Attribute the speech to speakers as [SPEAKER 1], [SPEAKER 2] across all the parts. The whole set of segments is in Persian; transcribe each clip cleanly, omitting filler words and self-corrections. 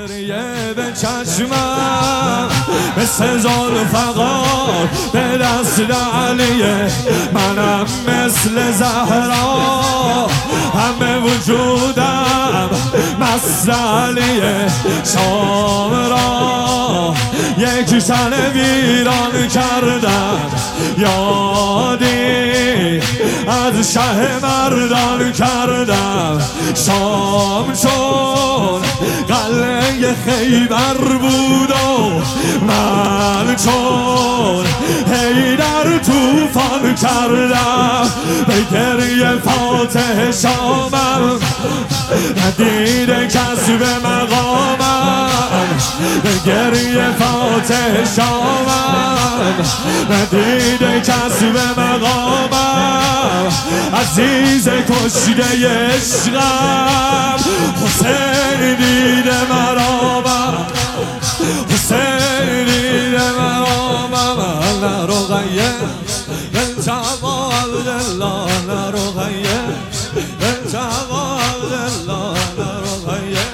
[SPEAKER 1] گریه به چشمم مثل ذوالفقار به دست علیه، منم مثل زهرا همه وجودم مست علیه. شام را یک تن ویران کردم، یادی از شه مردان کردم. شام چون قلعه خیبر بود و من چون حیدر طوفان کردم. به گریه فاتح شامم ندیده کس به مقامم، به گریه فاتح شامم ندیده کس به مقامم. عزیز کشته عشقم حسین دیده مرامم، حسین دیده مرامم. نرغیه بنتقا عبدالله، نرغیه بنتقا عبدالله، نرغیه.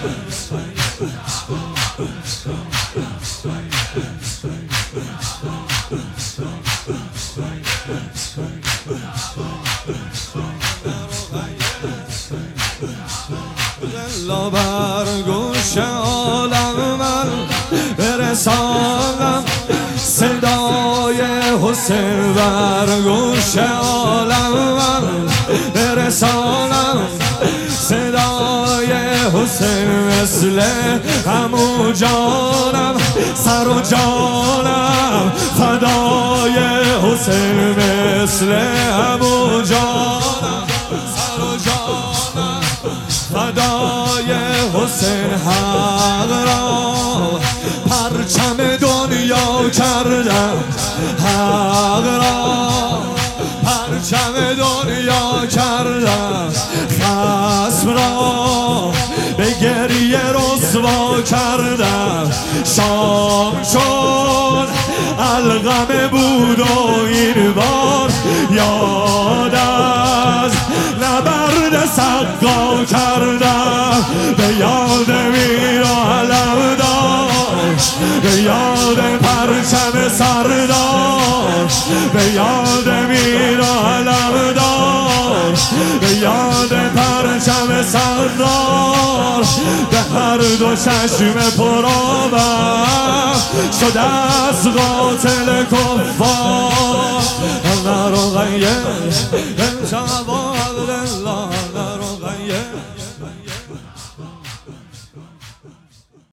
[SPEAKER 1] لا بر گوش عالم من برسانم صدای حسین، بر گوش عالم من برسانم صدای حسین. مثل همو جانم سر و جانم فدای حسین، مثل همو جانم سر و جانم فدای حسین. حق را پرچم دنیا کردم، حق را پرچم دنیا کردم. خصم را به گریه رسوا کردم. شام چون الغم بود و این بار یاد از نبرد سقا کردم. به یاد میر و علم داشت، به یاد پرچم سردار، به یاد میر و علم داشت، به یاد پرچم سردار. به هر دو چشم پرآبم شده از قاتل کفار. نرغیه